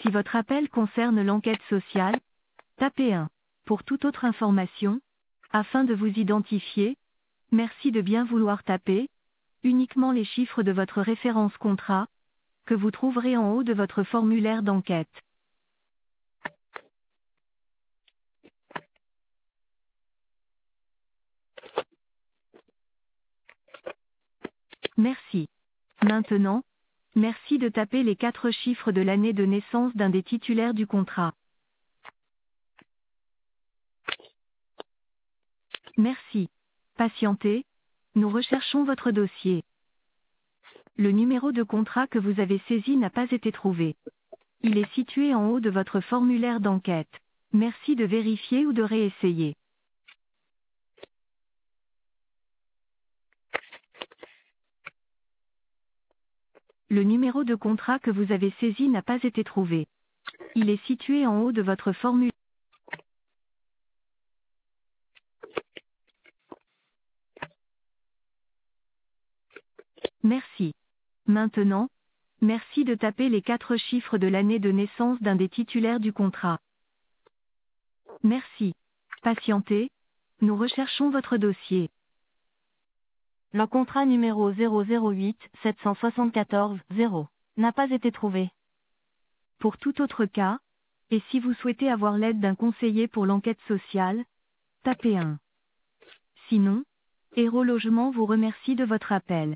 Si votre appel concerne l'enquête sociale, tapez 1. Pour toute autre information, afin de vous identifier, merci de bien vouloir taper uniquement les chiffres de votre référence contrat, que vous trouverez en haut de votre formulaire d'enquête. Merci. Maintenant, merci de taper les 4 chiffres de l'année de naissance d'un des titulaires du contrat. Merci. Patientez, nous recherchons votre dossier. Le numéro de contrat que vous avez saisi n'a pas été trouvé. Il est situé en haut de votre formulaire d'enquête. Merci de vérifier ou de réessayer. Le numéro de contrat que vous avez saisi n'a pas été trouvé. Il est situé en haut de votre formulaire. Merci. Maintenant, merci de taper les 4 chiffres de l'année de naissance d'un des titulaires du contrat. Merci. Patientez, nous recherchons votre dossier. Le contrat numéro 008 774 0 n'a pas été trouvé. Pour tout autre cas, et si vous souhaitez avoir l'aide d'un conseiller pour l'enquête sociale, tapez 1. Sinon, Héro Logement vous remercie de votre appel.